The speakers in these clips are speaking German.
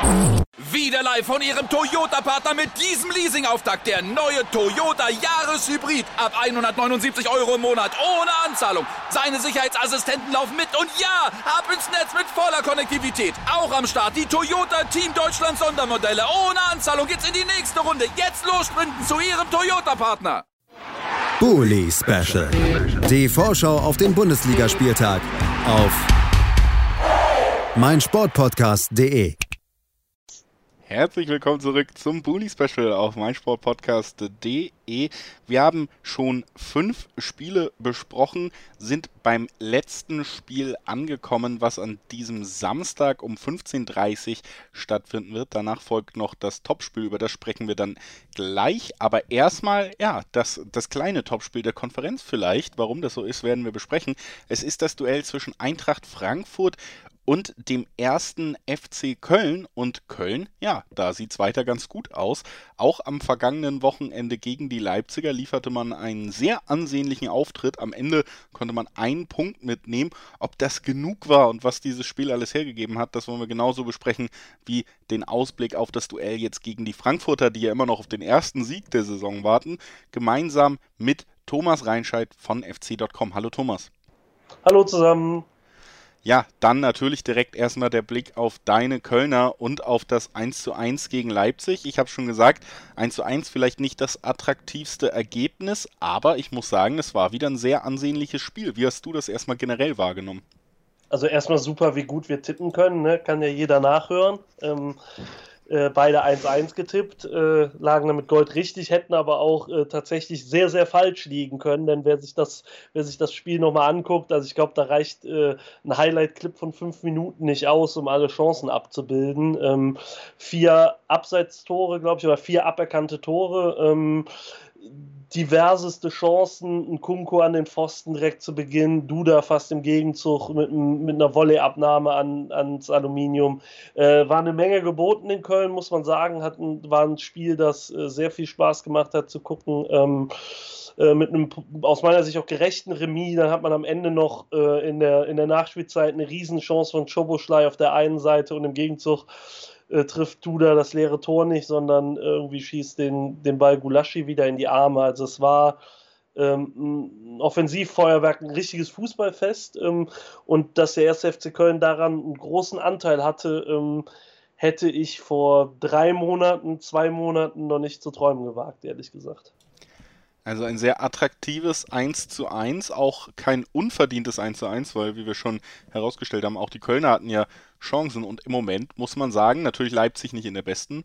Wieder live von Ihrem Toyota-Partner mit diesem Leasing-Auftakt. Der neue Toyota Jahreshybrid. Ab 179 € im Monat. Ohne Anzahlung. Seine Sicherheitsassistenten laufen mit. Und ja, ab ins Netz mit voller Konnektivität. Auch am Start die Toyota Team Deutschland Sondermodelle. Ohne Anzahlung geht's in die nächste Runde. Jetzt los sprinten zu Ihrem Toyota-Partner. Bully Special. Die Vorschau auf den Bundesligaspieltag auf meinsportpodcast.de. Herzlich willkommen zurück zum Bully Special auf meinsportpodcast.de. Wir haben schon 5 Spiele besprochen, sind beim letzten Spiel angekommen, was an diesem Samstag um 15:30 Uhr stattfinden wird. Danach folgt noch das Topspiel, über das sprechen wir dann gleich. Aber erstmal, ja, das kleine Topspiel der Konferenz vielleicht. Warum das so ist, werden wir besprechen. Es ist das Duell zwischen Eintracht Frankfurt und dem ersten FC Köln. Und Köln, ja, da sieht es weiter ganz gut aus. Auch am vergangenen Wochenende gegen die Leipziger lieferte man einen sehr ansehnlichen Auftritt. Am Ende konnte man einen Punkt mitnehmen. Ob das genug war und was dieses Spiel alles hergegeben hat, das wollen wir genauso besprechen wie den Ausblick auf das Duell jetzt gegen die Frankfurter, die ja immer noch auf den ersten Sieg der Saison warten. Gemeinsam mit Thomas Reinscheid von fc.com. Hallo Thomas. Hallo zusammen. Ja, dann natürlich direkt erstmal der Blick auf deine Kölner und auf das 1:1 gegen Leipzig. Ich habe schon gesagt, 1:1 vielleicht nicht das attraktivste Ergebnis, aber ich muss sagen, es war wieder ein sehr ansehnliches Spiel. Wie hast du das erstmal generell wahrgenommen? Also erstmal super, wie gut wir tippen können, ne? Kann ja jeder nachhören. Beide 1:1 getippt, lagen damit Gold richtig, hätten aber auch tatsächlich sehr, sehr falsch liegen können, denn wer sich das Spiel nochmal anguckt, also ich glaube, da reicht ein Highlight-Clip von 5 Minuten nicht aus, um alle Chancen abzubilden. 4 Abseitstore, glaube ich, oder 4 aberkannte Tore, diverseste Chancen, ein Kunko an den Pfosten direkt zu Beginn, Duda fast im Gegenzug mit einer Volleyabnahme ans Aluminium. War eine Menge geboten in Köln, muss man sagen. War ein Spiel, das sehr viel Spaß gemacht hat zu gucken. Mit einem aus meiner Sicht auch gerechten Remis. Dann hat man am Ende noch in der Nachspielzeit eine Riesenchance von Szoboszlai auf der einen Seite und im Gegenzug trifft Duda das leere Tor nicht, sondern irgendwie schießt den Ball Gulaschi wieder in die Arme. Also es war ein Offensivfeuerwerk, ein richtiges Fußballfest, und dass der erste FC Köln daran einen großen Anteil hatte, hätte ich vor 2 Monaten noch nicht zu träumen gewagt, ehrlich gesagt. Also ein sehr attraktives 1:1, auch kein unverdientes 1:1, weil, wie wir schon herausgestellt haben, auch die Kölner hatten ja Chancen und im Moment muss man sagen, natürlich Leipzig nicht in der besten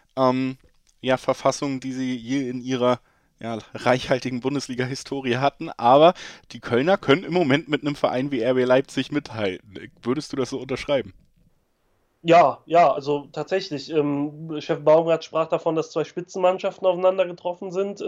Verfassung, die sie je in ihrer reichhaltigen Bundesliga-Historie hatten, aber die Kölner können im Moment mit einem Verein wie RB Leipzig mithalten. Würdest du das so unterschreiben? Ja, also tatsächlich. Chef Baumgart sprach davon, dass 2 Spitzenmannschaften aufeinander getroffen sind.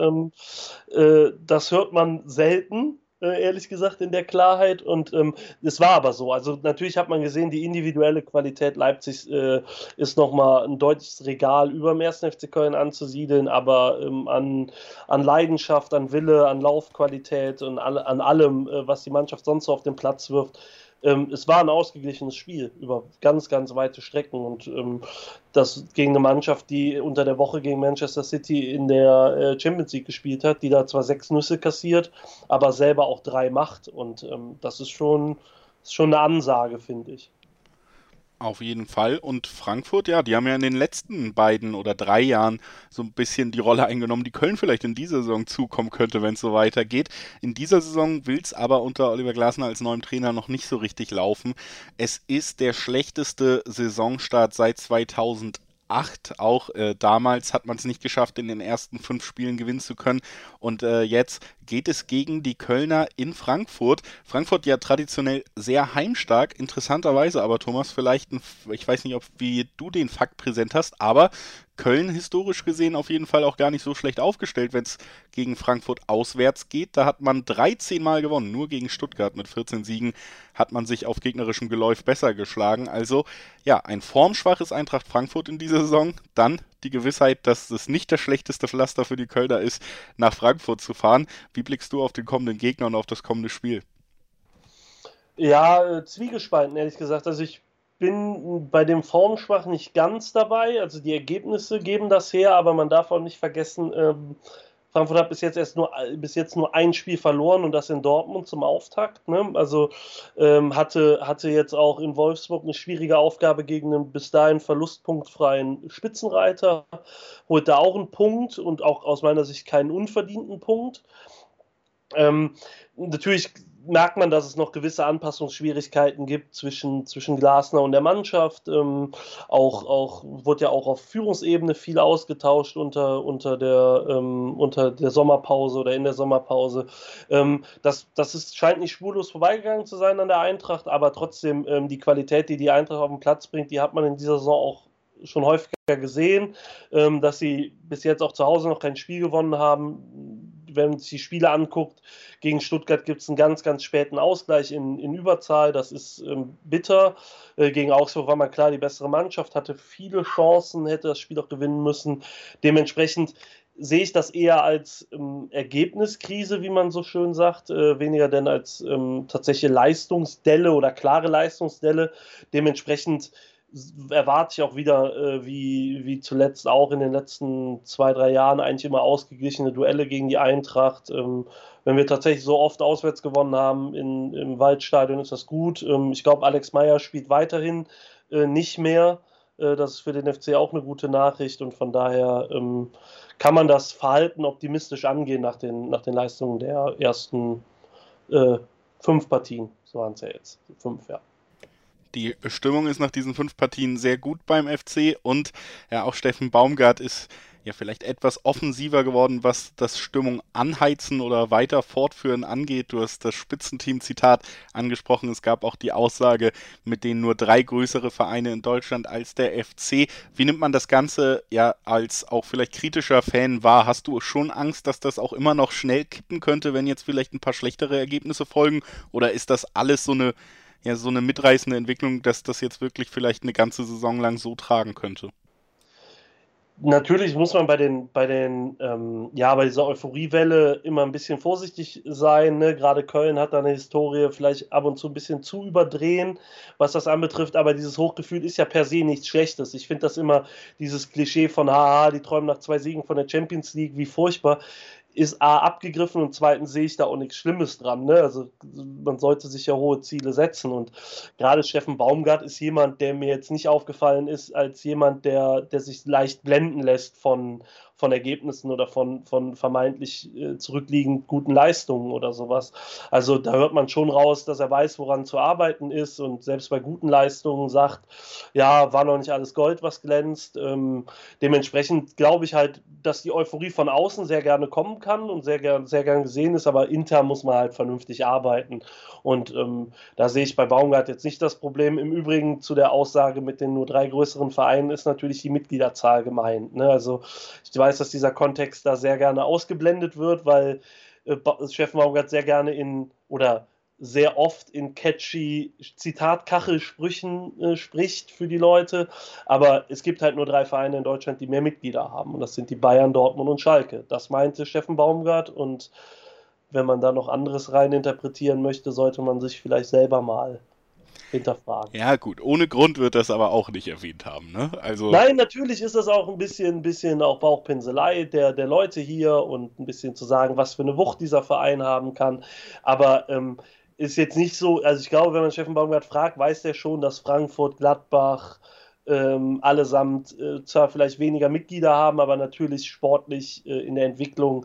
Das hört man selten, ehrlich gesagt, in der Klarheit. Und es war aber so. Also natürlich hat man gesehen, die individuelle Qualität Leipzigs ist nochmal ein deutliches Regal über dem 1. FC Köln anzusiedeln, aber an Leidenschaft, an Wille, an Laufqualität und an allem, was die Mannschaft sonst so auf den Platz wirft, es war ein ausgeglichenes Spiel über ganz, ganz weite Strecken und das gegen eine Mannschaft, die unter der Woche gegen Manchester City in der Champions League gespielt hat, die da zwar 6 Nüsse kassiert, aber selber auch 3 macht und das ist schon eine Ansage, finde ich. Auf jeden Fall. Und Frankfurt, ja, die haben ja in den letzten 2 oder 3 Jahren so ein bisschen die Rolle eingenommen, die Köln vielleicht in dieser Saison zukommen könnte, wenn es so weitergeht. In dieser Saison will es aber unter Oliver Glasner als neuem Trainer noch nicht so richtig laufen. Es ist der schlechteste Saisonstart seit 2008. Auch damals hat man es nicht geschafft, in den ersten 5 Spielen gewinnen zu können. Und jetzt geht es gegen die Kölner in Frankfurt. Frankfurt ja traditionell sehr heimstark, interessanterweise aber, Thomas, vielleicht, ich weiß nicht, wie du den Fakt präsent hast, aber Köln historisch gesehen auf jeden Fall auch gar nicht so schlecht aufgestellt, wenn es gegen Frankfurt auswärts geht. Da hat man 13 Mal gewonnen, nur gegen Stuttgart mit 14 Siegen hat man sich auf gegnerischem Geläuf besser geschlagen. Also ja, ein formschwaches Eintracht Frankfurt in dieser Saison, dann die Gewissheit, dass es nicht das schlechteste Pflaster für die Kölner ist, nach Frankfurt zu fahren. Wie blickst du auf den kommenden Gegner und auf das kommende Spiel? Ja, zwiegespalten, ehrlich gesagt. Also ich bin bei dem Formschwach nicht ganz dabei. Also die Ergebnisse geben das her, aber man darf auch nicht vergessen, Frankfurt hat bis jetzt nur ein Spiel verloren und das in Dortmund zum Auftakt. Ne? Also hatte jetzt auch in Wolfsburg eine schwierige Aufgabe gegen einen bis dahin verlustpunktfreien Spitzenreiter. Holt da auch einen Punkt und auch aus meiner Sicht keinen unverdienten Punkt. Natürlich merkt man, dass es noch gewisse Anpassungsschwierigkeiten gibt zwischen Glasner und der Mannschaft. Wurde ja auch auf Führungsebene viel ausgetauscht unter der Sommerpause oder in der Sommerpause. Scheint nicht spurlos vorbeigegangen zu sein an der Eintracht, aber trotzdem die Qualität, die Eintracht auf den Platz bringt, die hat man in dieser Saison auch schon häufiger gesehen, dass sie bis jetzt auch zu Hause noch kein Spiel gewonnen haben. Wenn man sich die Spiele anguckt, gegen Stuttgart gibt es einen ganz, ganz späten Ausgleich in Überzahl. Das ist bitter. Gegen Augsburg war man klar die bessere Mannschaft, hatte viele Chancen, hätte das Spiel auch gewinnen müssen. Dementsprechend sehe ich das eher als Ergebniskrise, wie man so schön sagt, weniger denn als tatsächliche Leistungsdelle oder klare Leistungsdelle. Dementsprechend erwarte ich auch wieder, wie zuletzt auch in den letzten 2-3 Jahren, eigentlich immer ausgeglichene Duelle gegen die Eintracht. Wenn wir tatsächlich so oft auswärts gewonnen haben im Waldstadion, ist das gut. Ich glaube, Alex Meyer spielt weiterhin nicht mehr. Das ist für den FC auch eine gute Nachricht und von daher kann man das Verhalten optimistisch angehen nach den Leistungen der ersten 5 Partien. So waren es ja jetzt. 5, ja. Die Stimmung ist nach diesen 5 Partien sehr gut beim FC und ja, auch Steffen Baumgart ist ja vielleicht etwas offensiver geworden, was das Stimmung anheizen oder weiter fortführen angeht. Du hast das Spitzenteam-Zitat angesprochen. Es gab auch die Aussage, mit denen nur 3 größere Vereine in Deutschland als der FC. Wie nimmt man das Ganze ja als auch vielleicht kritischer Fan wahr? Hast du schon Angst, dass das auch immer noch schnell kippen könnte, wenn jetzt vielleicht ein paar schlechtere Ergebnisse folgen? Oder ist das alles so eine mitreißende Entwicklung, dass das jetzt wirklich vielleicht eine ganze Saison lang so tragen könnte? Natürlich muss man bei dieser Euphoriewelle immer ein bisschen vorsichtig sein. Ne? Gerade Köln hat da eine Historie, vielleicht ab und zu ein bisschen zu überdrehen, was das anbetrifft. Aber dieses Hochgefühl ist ja per se nichts Schlechtes. Ich finde das immer, dieses Klischee von, die träumen nach 2 Siegen von der Champions League, wie furchtbar. Ist A, abgegriffen und zweitens sehe ich da auch nichts Schlimmes dran. Ne? Also man sollte sich ja hohe Ziele setzen und gerade Steffen Baumgart ist jemand, der mir jetzt nicht aufgefallen ist als jemand, der sich leicht blenden lässt von Ergebnissen oder von vermeintlich zurückliegend guten Leistungen oder sowas. Also da hört man schon raus, dass er weiß, woran zu arbeiten ist und selbst bei guten Leistungen sagt, ja, war noch nicht alles Gold, was glänzt. Dementsprechend glaube ich halt, dass die Euphorie von außen sehr gerne kommen kann und sehr gern gesehen ist, aber intern muss man halt vernünftig arbeiten. Und da sehe ich bei Baumgart jetzt nicht das Problem. Im Übrigen zu der Aussage mit den nur 3 größeren Vereinen ist natürlich die Mitgliederzahl gemeint. Ne? Also ich weiß, dass dieser Kontext da sehr gerne ausgeblendet wird, weil Steffen Baumgart sehr gerne sehr oft in catchy Zitat-Kachelsprüchen spricht für die Leute, aber es gibt halt nur 3 Vereine in Deutschland, die mehr Mitglieder haben und das sind die Bayern, Dortmund und Schalke. Das meinte Steffen Baumgart und wenn man da noch anderes reininterpretieren möchte, sollte man sich vielleicht selber mal hinterfragen. Ja gut, ohne Grund wird das aber auch nicht erwähnt haben, ne? Also nein, natürlich ist das auch ein bisschen auch Bauchpinselei der Leute hier und ein bisschen zu sagen, was für eine Wucht dieser Verein haben kann, aber ist jetzt nicht so, also ich glaube, wenn man Steffen Baumgart fragt, weiß der schon, dass Frankfurt, Gladbach allesamt zwar vielleicht weniger Mitglieder haben, aber natürlich sportlich in der Entwicklung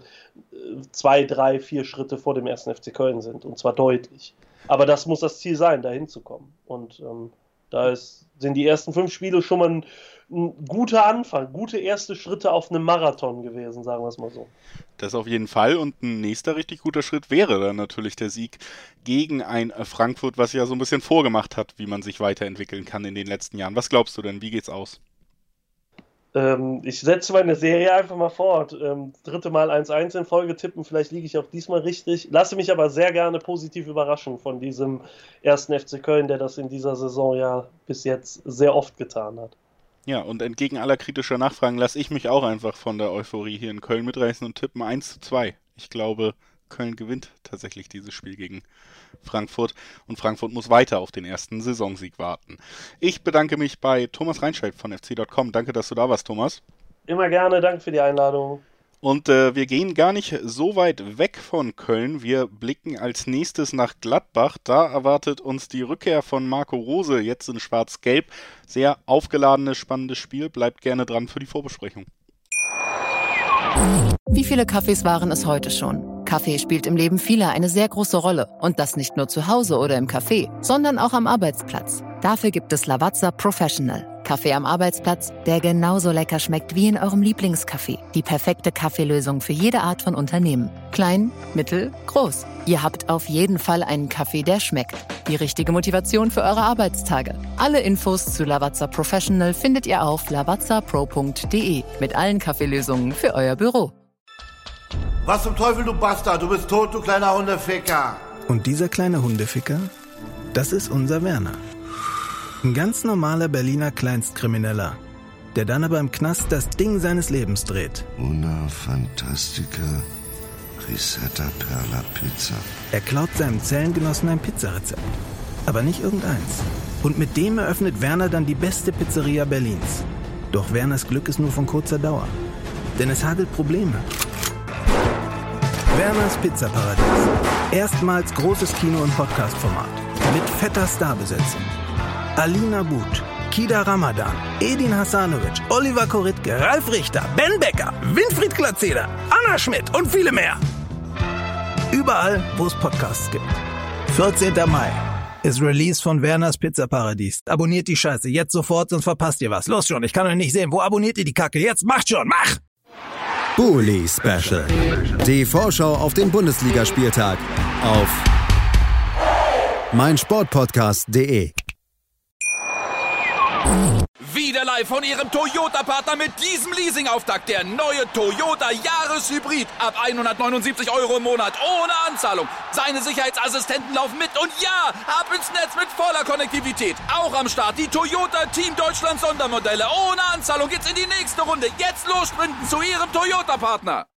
2, 3, 4 Schritte vor dem 1. FC Köln sind und zwar deutlich. Aber das muss das Ziel sein, da hinzukommen. Und sind die ersten 5 Spiele schon mal ein guter Anfang, gute erste Schritte auf einem Marathon gewesen, sagen wir es mal so. Das auf jeden Fall und ein nächster richtig guter Schritt wäre dann natürlich der Sieg gegen ein Frankfurt, was ja so ein bisschen vorgemacht hat, wie man sich weiterentwickeln kann in den letzten Jahren. Was glaubst du denn, wie geht's aus? Ich setze meine Serie einfach mal fort. 3. Mal 1-1 in Folge tippen, vielleicht liege ich auch diesmal richtig. Lasse mich aber sehr gerne positiv überraschen von diesem 1. FC Köln, der das in dieser Saison ja bis jetzt sehr oft getan hat. Ja, und entgegen aller kritischer Nachfragen lasse ich mich auch einfach von der Euphorie hier in Köln mitreißen und tippen 1-2. Ich glaube, Köln gewinnt tatsächlich dieses Spiel gegen Frankfurt und Frankfurt muss weiter auf den ersten Saisonsieg warten. Ich bedanke mich bei Thomas Reinscheid von fc.com. Danke, dass du da warst, Thomas. Immer gerne, danke für die Einladung. Und wir gehen gar nicht so weit weg von Köln. Wir blicken als nächstes nach Gladbach. Da erwartet uns die Rückkehr von Marco Rose, jetzt in Schwarz-Gelb. Sehr aufgeladenes, spannendes Spiel. Bleibt gerne dran für die Vorbesprechung. Wie viele Kaffees waren es heute schon? Kaffee spielt im Leben vieler eine sehr große Rolle. Und das nicht nur zu Hause oder im Café, sondern auch am Arbeitsplatz. Dafür gibt es Lavazza Professional. Kaffee am Arbeitsplatz, der genauso lecker schmeckt wie in eurem Lieblingscafé. Die perfekte Kaffeelösung für jede Art von Unternehmen. Klein, mittel, groß. Ihr habt auf jeden Fall einen Kaffee, der schmeckt. Die richtige Motivation für eure Arbeitstage. Alle Infos zu Lavazza Professional findet ihr auf lavazzapro.de. Mit allen Kaffeelösungen für euer Büro. Was zum Teufel, du Bastard? Du bist tot, du kleiner Hundeficker. Und dieser kleine Hundeficker, das ist unser Werner. Ein ganz normaler Berliner Kleinstkrimineller, der dann aber im Knast das Ding seines Lebens dreht. Una Fantastica Risetta Perla Pizza. Er klaut seinem Zellengenossen ein Pizzarezept, aber nicht irgendeins. Und mit dem eröffnet Werner dann die beste Pizzeria Berlins. Doch Werners Glück ist nur von kurzer Dauer, denn es hagelt Probleme. Werners Pizzaparadies. Erstmals großes Kino- und Podcast-Format. Mit fetter Starbesetzung. Alina But, Kida Ramadan, Edin Hasanovic, Oliver Koritke, Ralf Richter, Ben Becker, Winfried Glatzeder, Anna Schmidt und viele mehr. Überall, wo es Podcasts gibt. 14. Mai ist Release von Werners Pizzaparadies. Abonniert die Scheiße jetzt sofort, sonst verpasst ihr was. Los schon, ich kann euch nicht sehen. Wo abonniert ihr die Kacke? Jetzt macht schon, mach! Bully Special. Die Vorschau auf den Bundesligaspieltag auf meinsportpodcast.de. Wieder live von Ihrem Toyota-Partner mit diesem Leasing-Auftakt. Der neue Toyota Jahreshybrid. Ab 179 € im Monat. Ohne Anzahlung. Seine Sicherheitsassistenten laufen mit. Und ja, ab ins Netz mit voller Konnektivität. Auch am Start die Toyota Team Deutschland Sondermodelle. Ohne Anzahlung geht's in die nächste Runde. Jetzt los sprinten zu Ihrem Toyota-Partner.